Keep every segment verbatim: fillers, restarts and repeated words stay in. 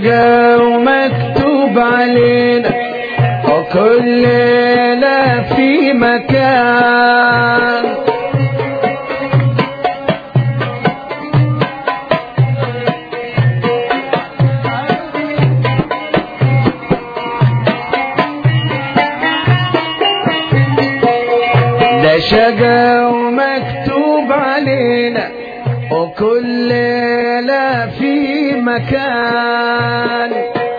شقا ومكتوب علينا وكل ليلة في مكان ده شقا ومكتوب علينا وكل ليلة في مكان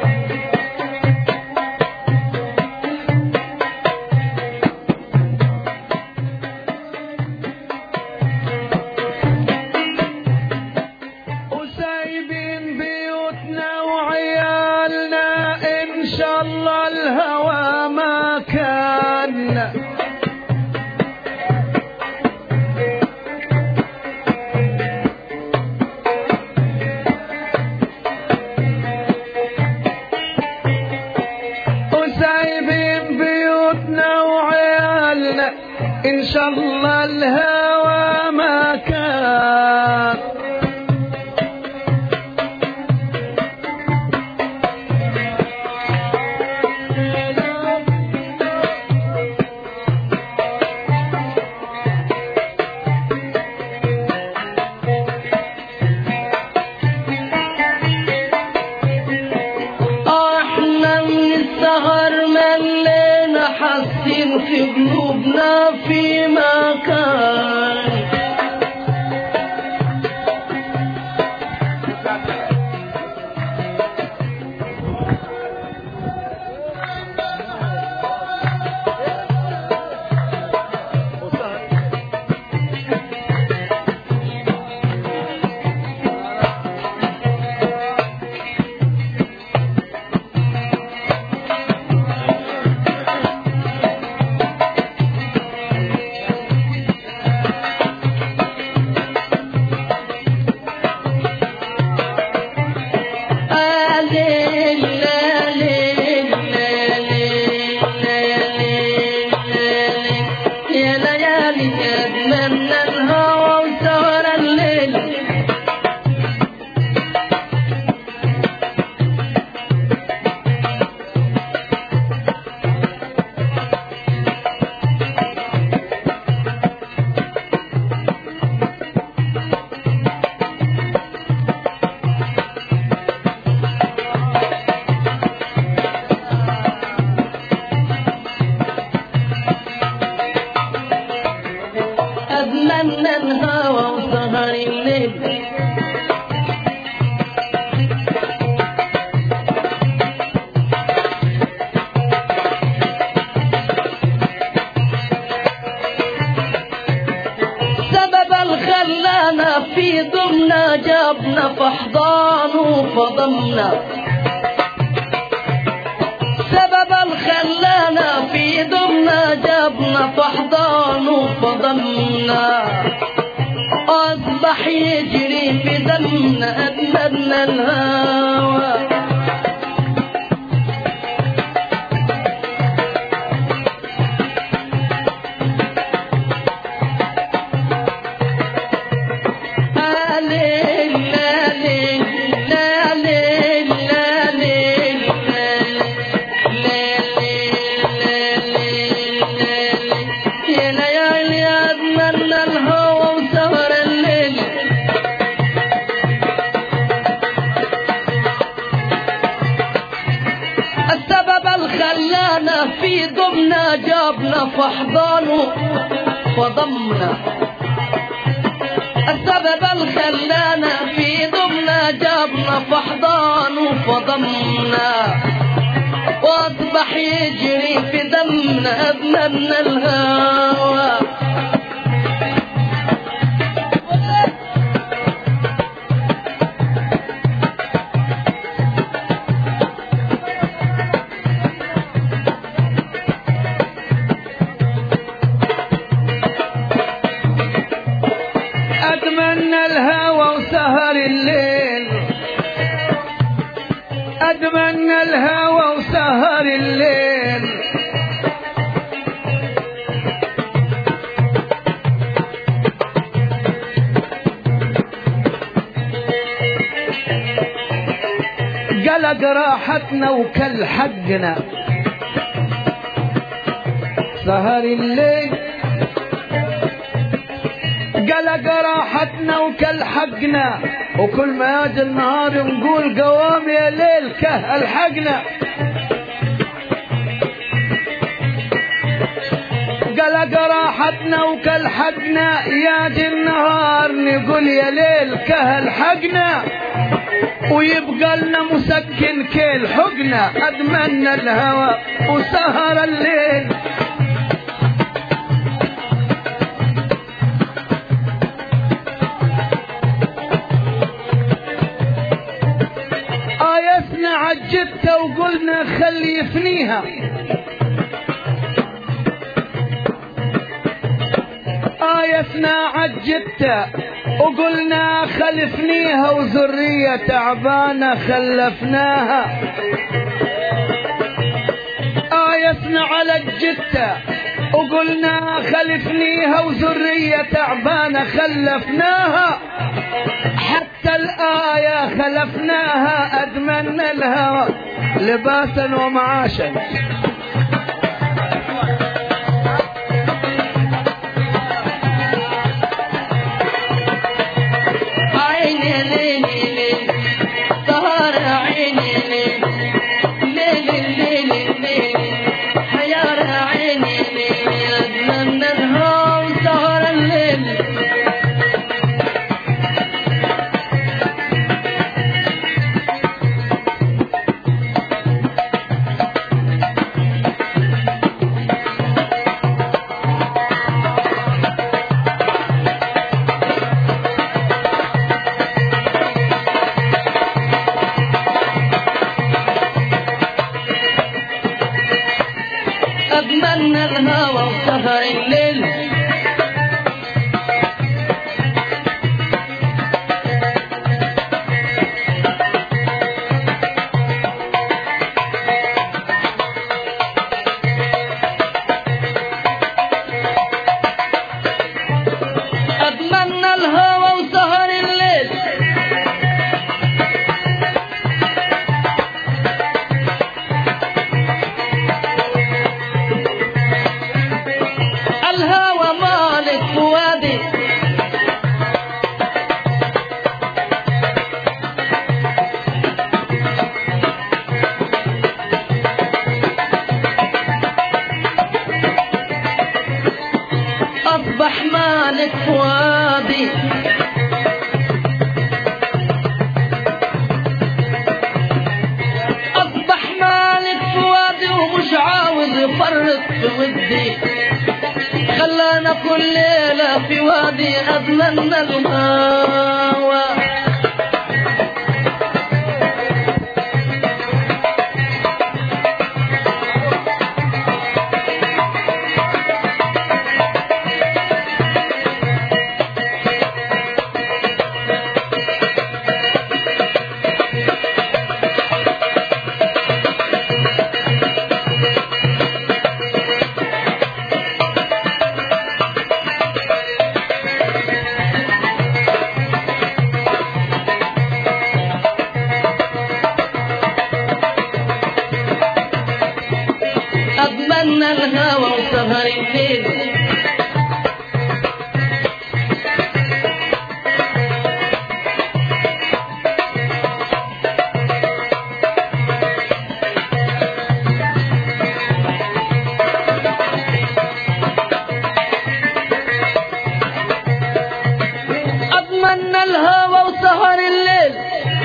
وسايبين بيوتنا وعيالنا إن شاء الله الهوى ما كان إن شاء الله الهوى ما كان احنا من السهر ملينا حاسين في قلوبنا في مكان أتمنى الهوى وسهر الليل سبب الخلانا في ضمنا جابنا في أحضانه فضمنا سبب الخلانا في ضمنا جابنا في أحضانه فضمنا أصبح يجري في دمنا أدمنا الهوى خلانا في ضمنا جابنا في أحضانه فضمنا السبب الخلانا في ضمنا جابنا في أحضانه فضمنا وأصبح يجري في دمنا أبننا الهوى أتمنى الهوى وسهر الليل أتمنى الهوى وسهر الليل راحتنا وكل حقنا. سهر الليل قلق راحتنا وكل حقنا، وكل ما يجي النهار نقول قوام يا ليل كه الحقنا. قلق راحتنا وكل حقنا، ياجي النهار نقول يا ليل كه الحقنا، ويبقى لنا مسكن كيل حقنا. أدمنا الهوى وسهر الليل. آيسنا عجبت وقلنا خلي يفنيها، آيسنا عجبت وقلنا خلفنيها، وذرية تعبانة خلفناها. آيسنا على الجتة وقلنا خلفنيها، وذرية تعبانة خلفناها. حتى الآية خلفناها. أدمنا الهوى لباسا ومعاشا. عيني ليلي ليل سهر عيني ليل ليلي ليلي ليل حيار عيني ليل. أدمنا الهوى وسهر الليل. أدمنا الهوى وسهر الليل. أدمنا الهوى وسهر الليل. الهوى مالك فؤادي، أصبح مالك فؤادي. أصبح مالك فؤادي ومش عاوز يفرط في ودي. خلانا كل ليلة في وادي. أدمنا الهوى. أدمنا الهوى وسهر الليل. أدمنا الهوى وسهر الليل.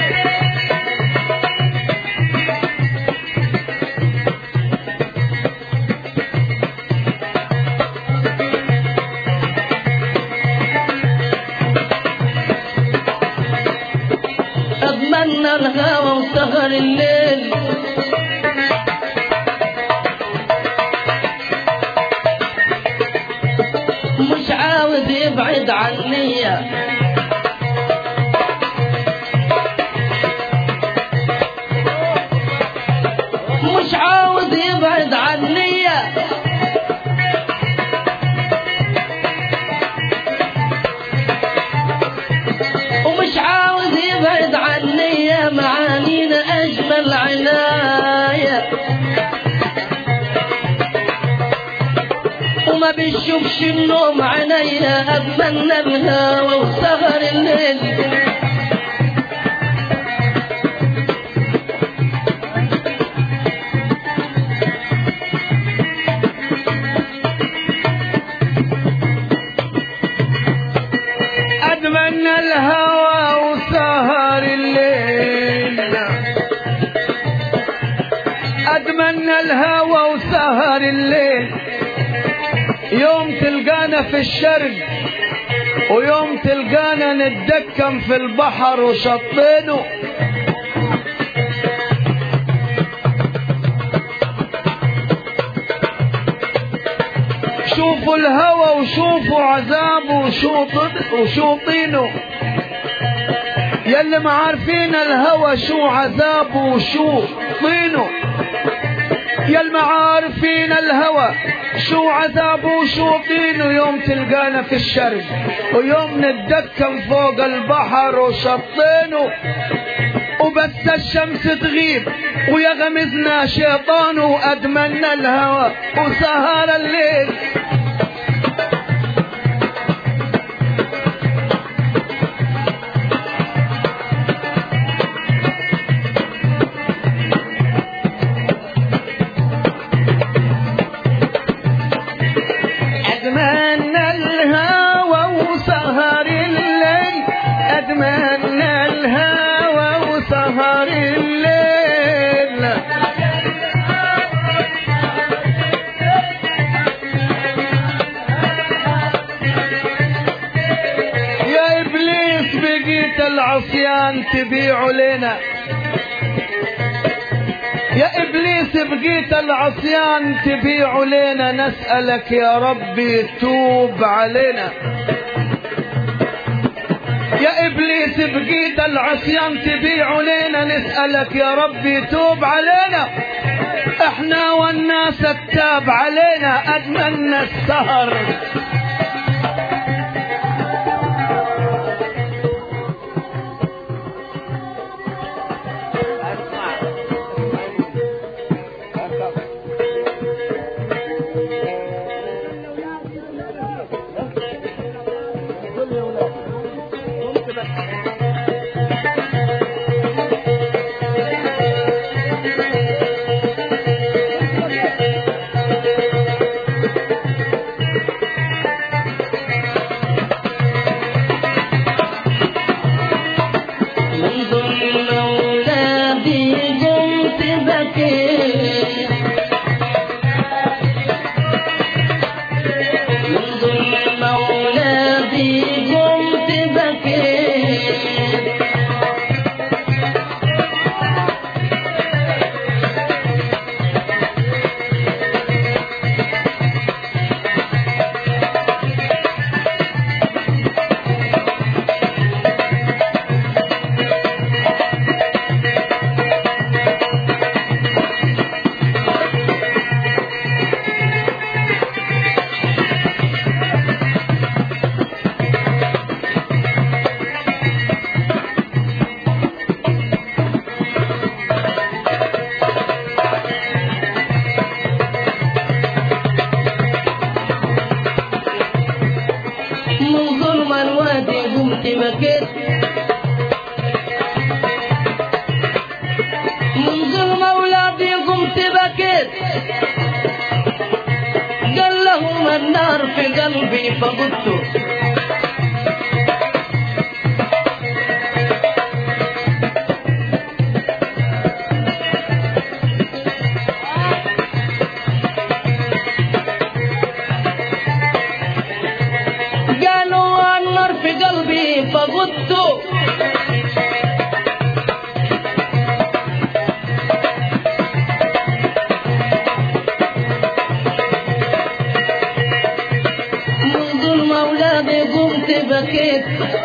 أدمنا الهوى وسهر الليل. مش عاوز يبعد عني، مش عاوز يبعد عني. ومش عاوز يبعد عني. معانينا أجمل عنا وما بيشوفش النوم عينيا، اتمنى الهوى وسهر الليل. اتمنى الهوى وسهر الليل، اتمنى الهوى وسهر الليل. يوم تلقانا في الشرق ويوم تلقانا نتدكم في البحر وشطينه. شوفوا الهوى وشوفوا عذابه وشوطينه. يلي ما عارفين الهوى شو عذابه وشو طينه، يلي ما عارفين الهوى شو عذابه وشو طينه. يوم تلقانا في الشرق ويوم نتدكم فوق البحر وشطينه. وبس الشمس تغيب ويغمزنا شيطانه، أتمنى الهوى وسهر الليل. أتمنى الهوى وسهر الليل، أتمنى الهوى وسهر الليل. يا إبليس بقيت العصيان تبيع لنا، يا إبليس بقيت العصيان تبيع لنا. نسألك يا ربي توب علينا. يا إبليس بقيت العصيان تبيع لنا، نسألك يا ربي توب علينا. احنا والناس التاب علينا، أتمنى السهر. قال لهم النار في قلبي فقدته. قالوا النار في قلبي فقدته. قمت بكيت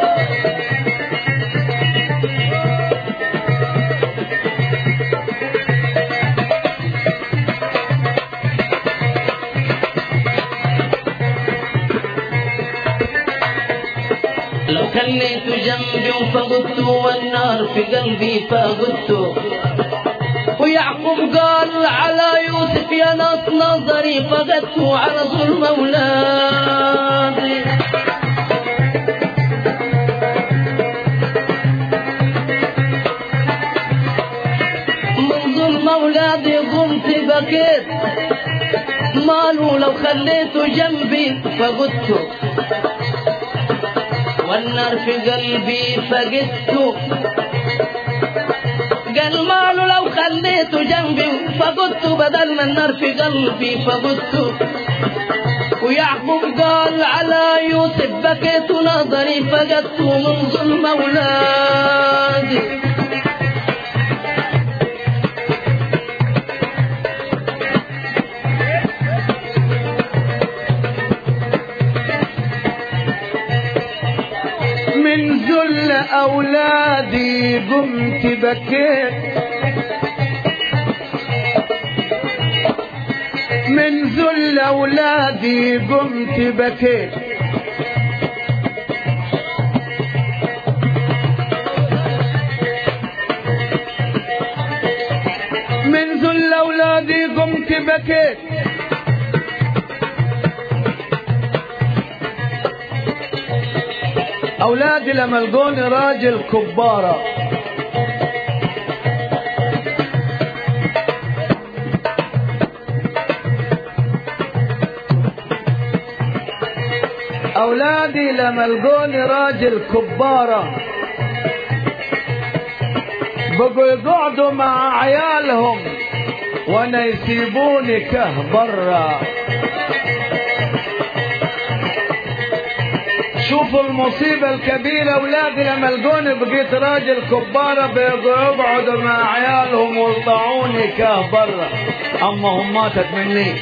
لو كنيت جنبي وفقدت والنار في قلبي فقدت. ويعقوب قال على يوسف يا ناس نظري فقدته على ظلم أولادي. من ظلم أولادي قمت بكيت ماله لو خليته جنبي فقدته والنار في قلبي فقدته. قال ماله لو خليته جنبي فقدته بدل ما النار في قلبي فقدته. ويعقوب قال على يوسف بكيت نظري فقدته من ظلم أولادي. من ذل أولادي قمت بكيت من ذل أولادي قمت بكيت من ذل أولادي قمت بكيت أولادي لما لقوني راجل كبارة أولادي لما لقوني راجل كبارة بقوا يقعدوا مع عيالهم وانا يسيبوني كه برا. شوفوا المصيبة الكبيرة، أولادي لما لقوني بقيت راجل كبارة بيقعدوا يقعدوا مع عيالهم ويطلعوني كه برا. أما هم ماتت مني.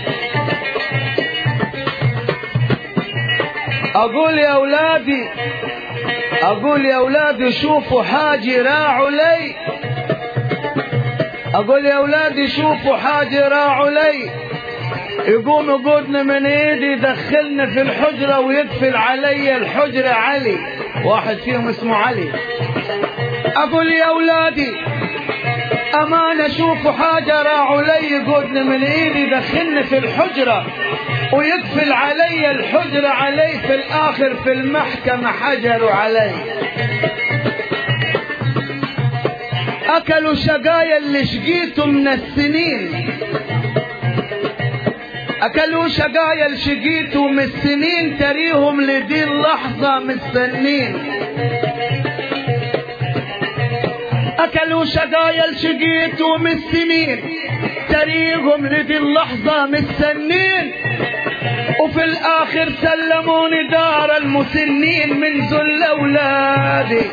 أقول يا أولادي أقول يا أولادي شوفوا حاجة راعوا لي. أقول يا أولادي شوفوا حاجة راعوا لي. يقوم يقودني من ايدي يدخلني في الحجرة ويقفل علي الحجرة علي، واحد فيهم اسمه علي. اقول يا اولادي امانة شوفوا حاجة راعوا لي. يقودني من ايدي يدخلني في الحجرة ويقفل علي الحجرة علي. في الاخر في المحكمة حجروا علي. اكلوا شقايا اللي شقيته من السنين. أكلوا شقايا الشقيتوا من السنين تريهم لدي اللحظة مستنين. أكلوا شقايا الشقيتوا من السنين تريهم لدي اللحظة مستنين. وفي الآخر سلموني دار المسنين من ذل أولادي.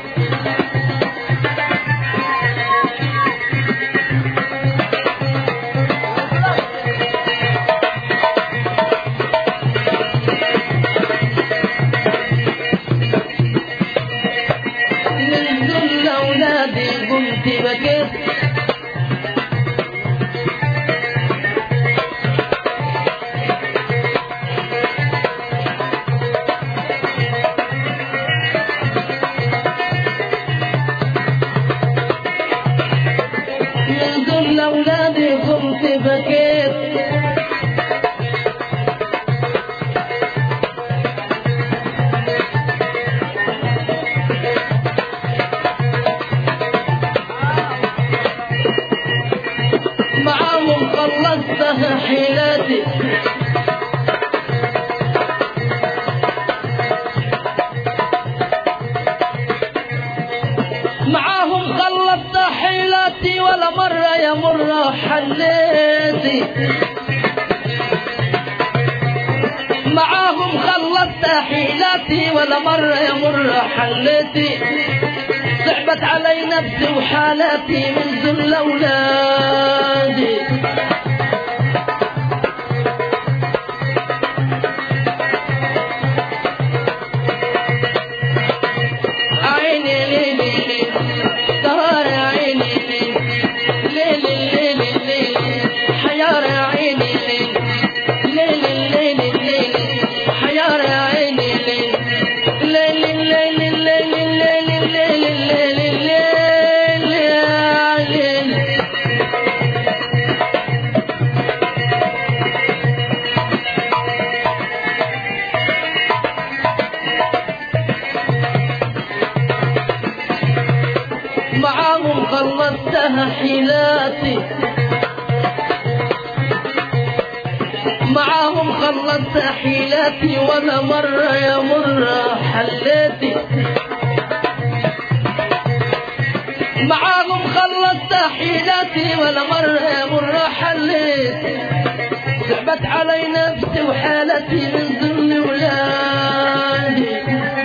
قمت بكيت من ذل أولادي قمت بكيت. معاهم خلصتها حيلاتي معاهم خلصت حيلاتي ولا مرة يا مرة حليتي. معاهم خلصت حيلاتي ولا مرة يا مرة حليتي. صعبت علي نفسي وحالاتي من ذل أولادي. عيني ليلي سهر يا عيني ليلي ليلي ليلي حيار يا عيني ليلي ليلي ليلي حيار يا عيني ليلي ليلي ليلي ليلي ليلي خلصت حيلاتي ولا مرة يا مرة حليتي معاهم خلصت حيلاتي ولا مرة يا مرة حليتي صعبت علي نفسي وحالتي من ذل ولادي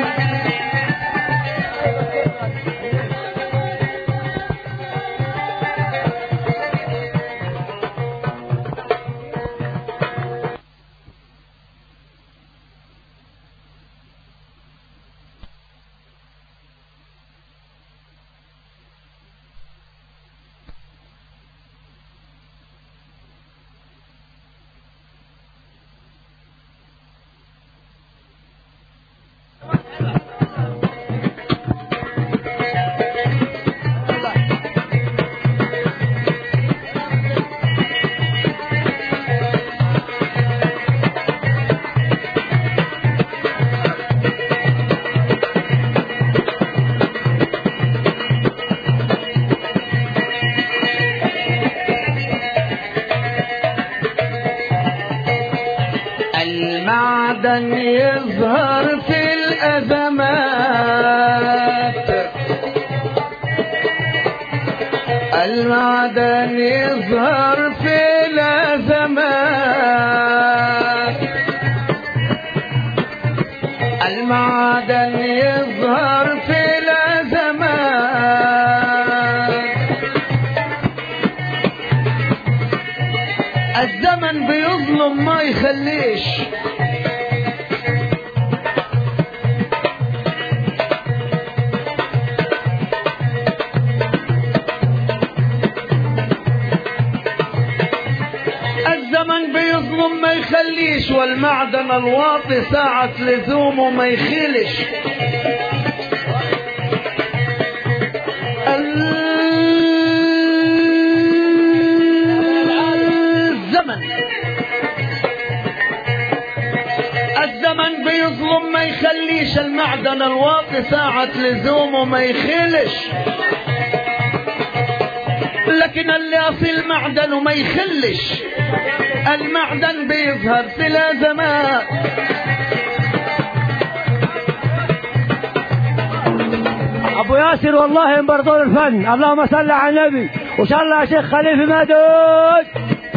المعدن يظهر في الأزمات المعدن يظهر في الأزمات المعدن يظهر في الأزمات الزمن بيظلم ما يخليش الزمن بيظلم ما يخليش والمعدن الواطي ساعة لزومه ما يخيلش الزمن الزمن بيظلم ما يخليش المعدن الواطي ساعة لزومه ما يخيلش لكن اللي أصيل معدنه ما يخلش المعدن بيظهر في الأزمات أبو ياسر والله امبراطور الفن اللهم صل على النبي وصلى على شيخ خليفة مدود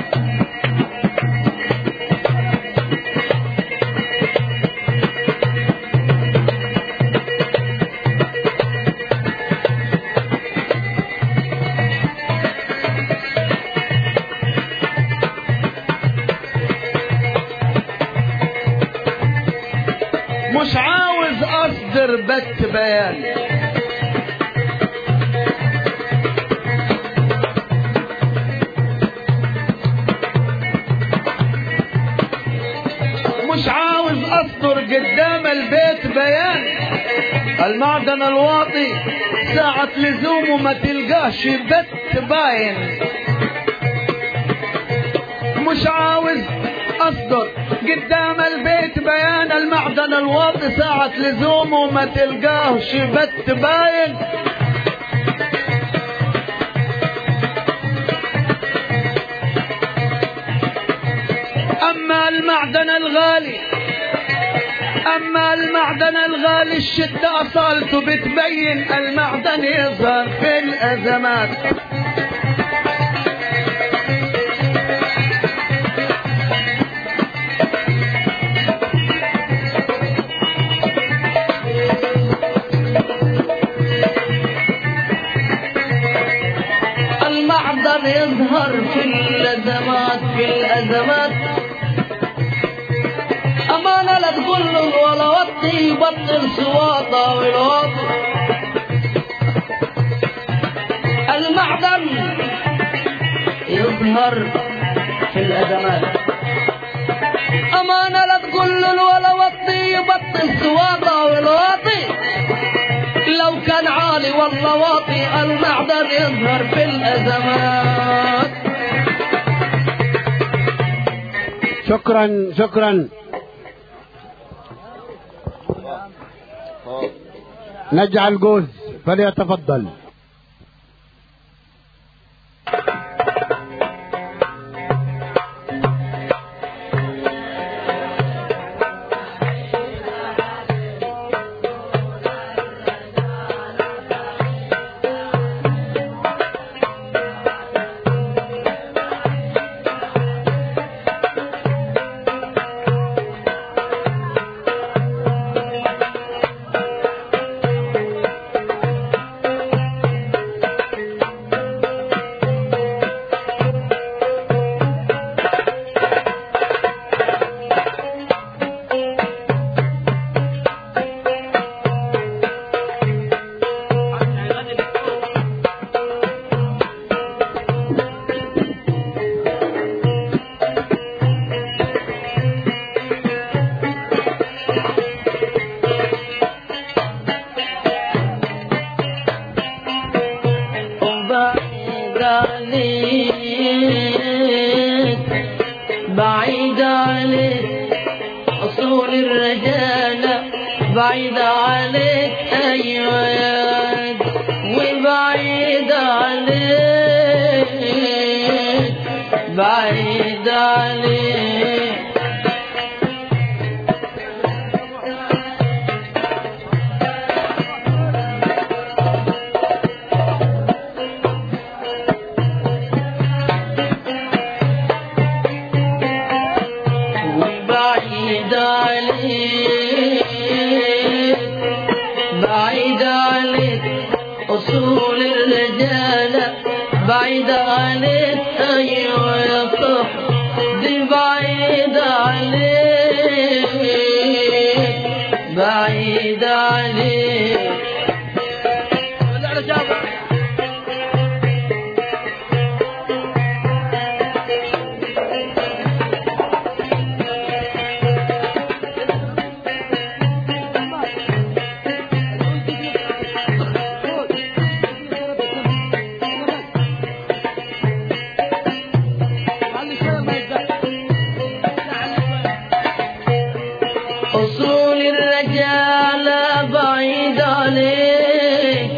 مش عاوز أصدر بت بيان مش عاوز أصدر قدام البيت بيان المعدن الواطي ساعة لزومه ما تلقاش بت باين مش عاوز أصدر قدام البيت بيان المعدن الواطي ساعة لزومه ما تلقاهش بت باين أما المعدن الغالي أما المعدن الغالي الشدة أصالته بتبين المعدن يظهر في الأزمات المعدن يظهر في الأزمات في الأزمات أمانة لا تقول له ولا وطي يبطل سواطة والوطي المعدن يظهر في الأزمات أمانة لا تقول له ولا وطي يبطل سواطة والوطي لو كان عالي والله واطي المعدن يظهر في الأزمات. شكرا شكرا. نجعل جوز فليتفضل. بعيد عليك أصول الرجالة بعيد عليك أيوة يا رد وبعيد عليك بعيد عليك وبعيد عليك بعيد عليك أصول الرجالة بعيد عليك أيوة يا صاحبي بعيد عليك بعيد عليك أصول الرجالة بعيد عليك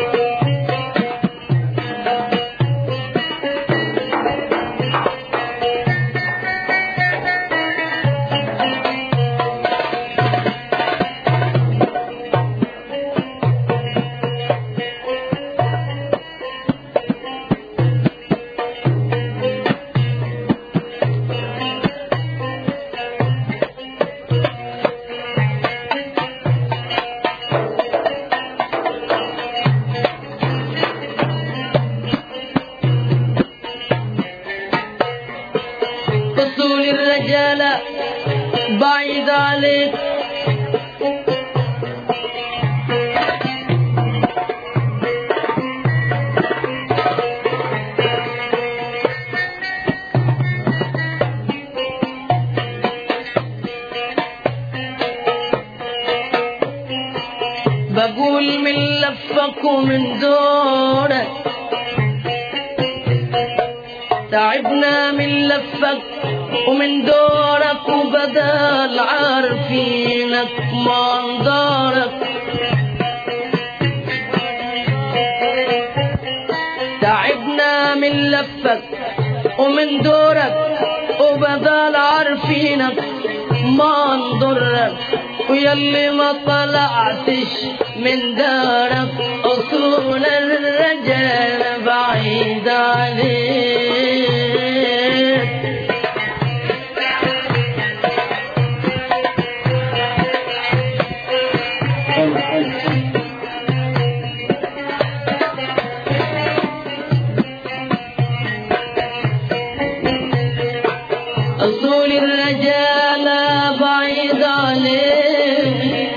أصول الرجالة بعيد عليك بقول من لفك ومن دورك تعبنا من لفك ومن دورك وبدل عارفينك منظرك تعبنا من لفك ومن دورك وبدل عارفينك منظرك ويلي ما طلعتش من دارك أصول الرجال بعيد عليك أصول الرجال بعيد عليك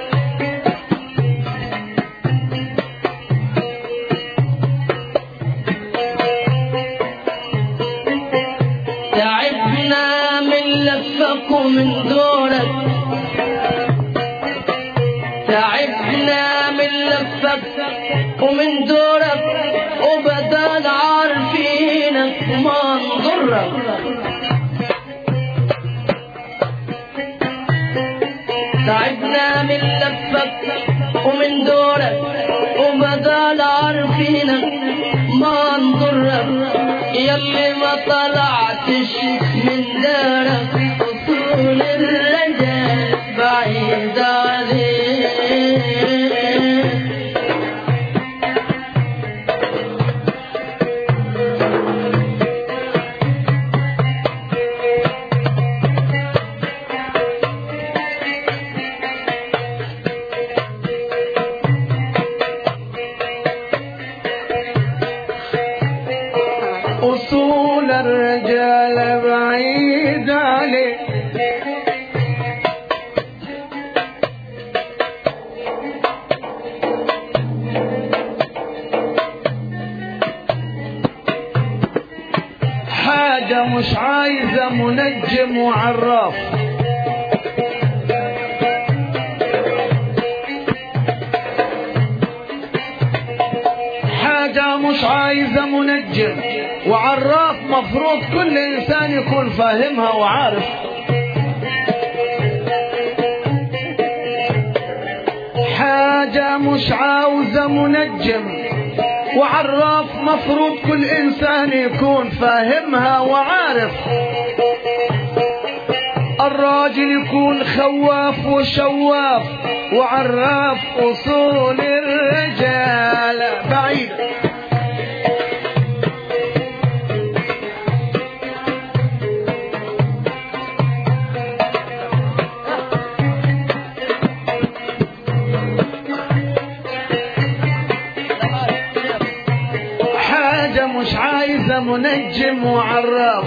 تعبنا من لفك ومن دورك تعبنا من لفك ومن دورك وبدل عارفينك منظرك تعبنا من لفك ومن دورك وبدل عارفينك منظرك يلي ما طلعتش من دارك أصول الرجال بعيد عليك أصول الرجال بعيد عليك حاجة مش عايزة منجم وعراف حاجة مش عايزة منجم وعراف مفروض كل إنسان يكون فاهمها وعارف. حاجة مش عاوزة منجم وعراف مفروض كل إنسان يكون فاهمها وعارف. الراجل يكون خواف وشواف وعراف أصول الرجال بعيد. حاجة مش عايزة منجم وعراف،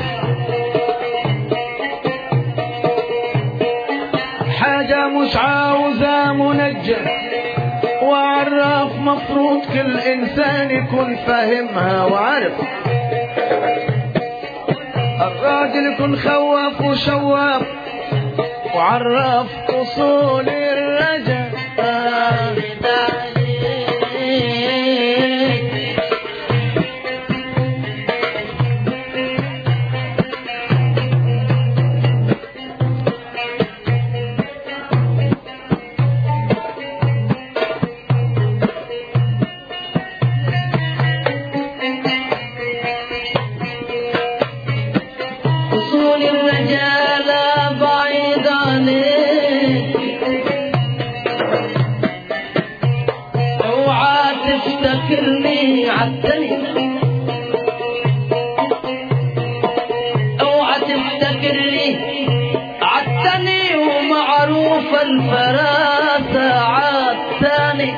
حاجة مش عاوزة منجم وعراف مفروض كل إنسان يكون فاهمها وعارف. الراجل يكون خواف وشواف وعراف أصول الرجال. اوعى تفتكرني عدتني ومعروف الفراسة عدتني.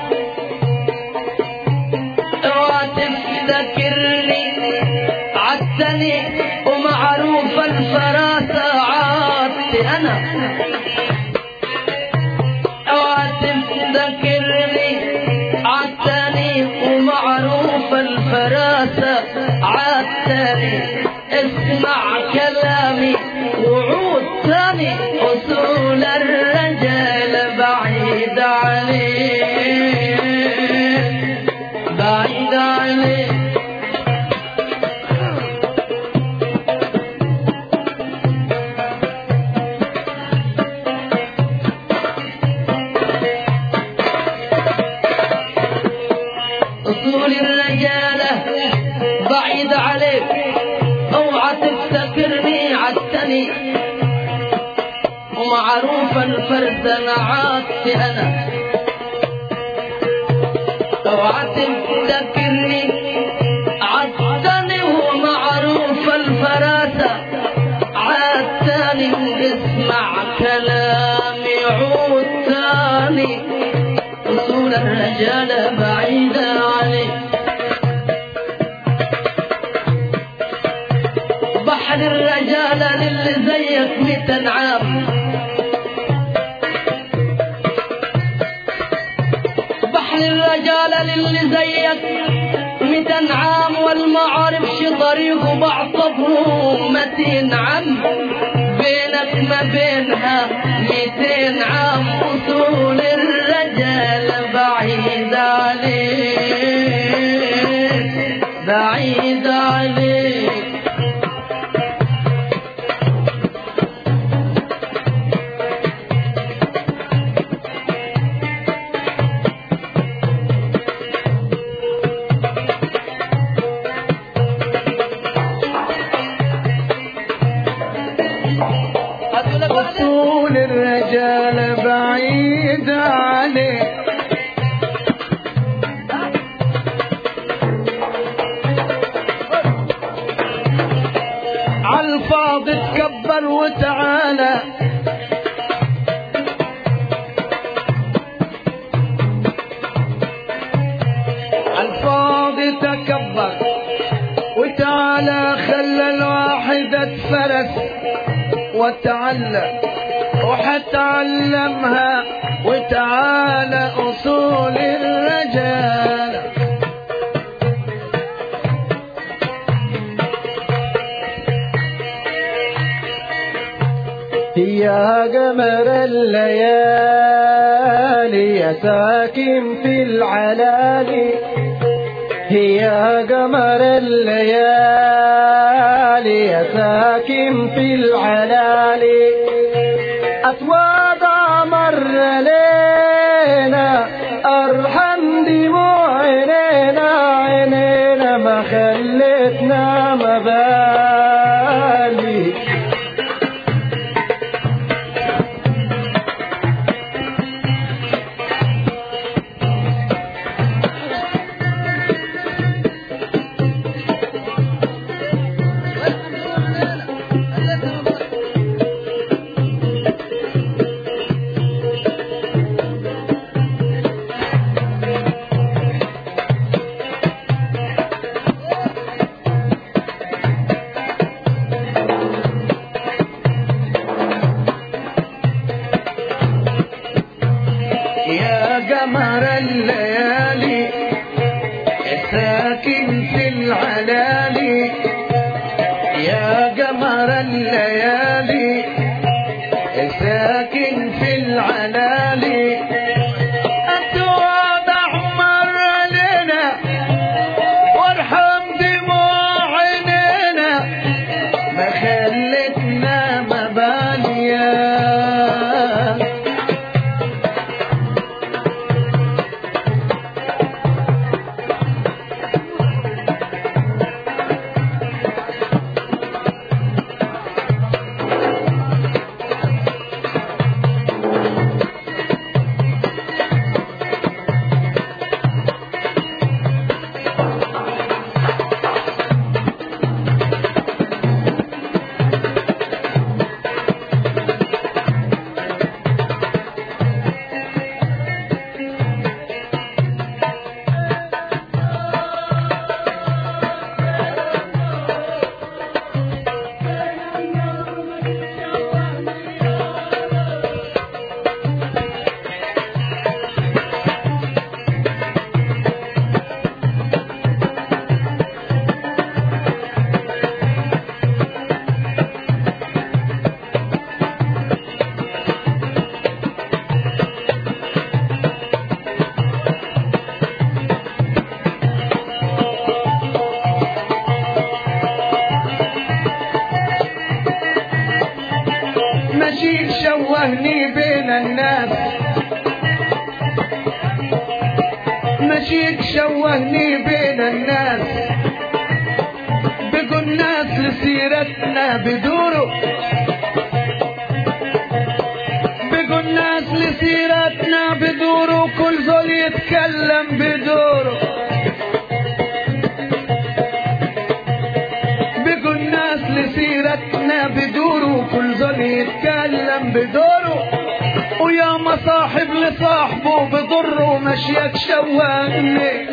اوعى تفتكرني عدتني ومعروف الفراسة عدت انا. اوعى تفتكرني عدتني ومعروف الفراسة عدتني. اسمع كلامي وعود ثاني أصول الرجال بعيد عليه بعيد عليه. أصول الرجالة بعيد عليك. اوعى تفتكرني عدتني ومعروف الفرد انا عدت انا. اوعى تفتكرني عدتني ومعروف الفراسة عدتني. اسمع كلامي عود ثاني أصول الرجال بعيدة عليك. بحر الرجال للي زيك ميتن عام. بحر الرجال للي زيك ميتن عام والمعارفش طريقه بعصبه متين عام. بينك ما بينها ميتين عام. أصول الرجال بعيد عليك بعيد عليك. أصول الرجال بعيد عليك. عالفاضي تكبر وتعالى عالفاضي تكبر وتعالى. خلى الواحد اتفرس وتعلم وحتعلمها وتعالى. أصول الرجال يا قمر الليالي يا ساكن في العلالي. يا قمر الليالي يا ساكن في العلالي أتواضع مر لينا أرحم دموع عينينا عينينا ما خلتنا مبالي قمر الليالي ساكن في العلالي يا قمر الليالي ساكن في العلالي أتواضع مر لنا وارحم دموع عينينا ما خلتنا مباليا مشيك شوهني بين الناس مشيك شوهني بين الناس بقوا الناس لسيرتنا بدوروا بقوا الناس لسيرتنا بدوروا كل زول يتكلم بدوره بقوا الناس لسيرتنا بدوروا كل زول يتكلم بدوره ويا مصاحب لصاحبه بضره مشيك شوهني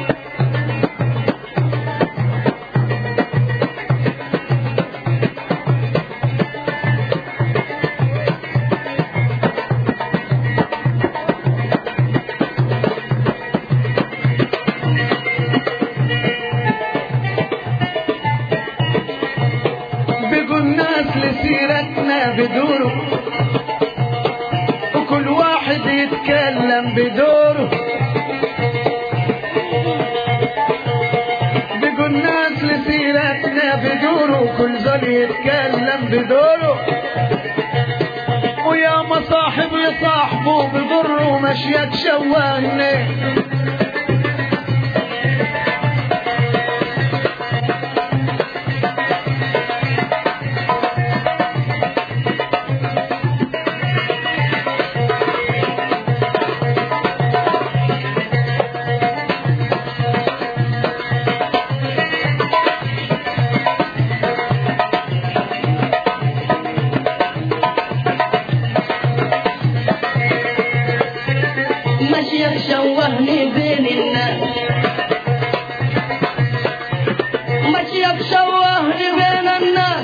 بقوا الناس لسيرتنا بدوره وكل واحد يتكلم بدوره بقوا الناس لسيرتنا بدوره كل زول يتكلم بدوره ويا مصاحب لصاحبه بضره مشيك شوهني مشيك شوهني بين الناس مشيك شوهني بين الناس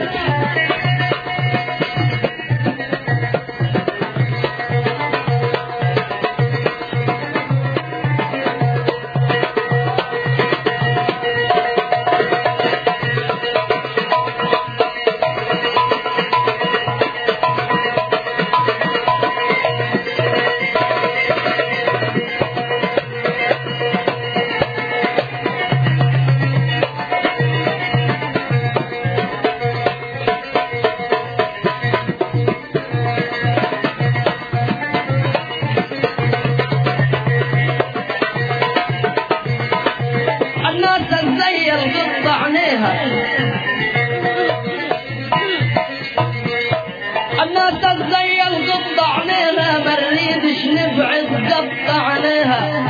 الناس تتزين قطعناها ما نريدش نبعد قطعناها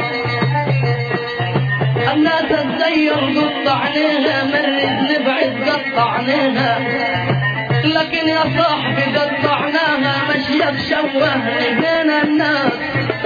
الناس تتزين قطعناها ما نريد نبعد قطعناها لكن يا صاحبي قطعناها مشيك شوهني بين الناس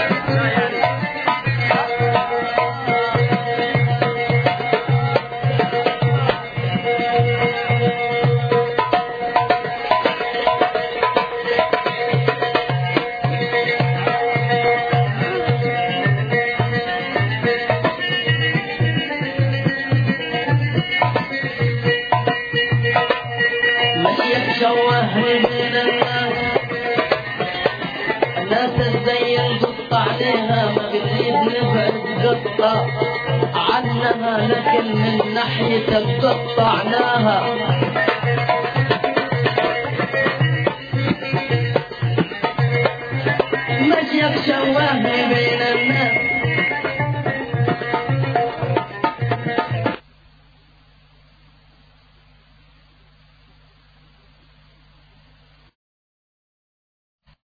شوهني بين الناس الناس تزين قط عليها ما بنريد نبعد قطة عنها لكن من ناحيتك قطعناها مشيك شوهني بين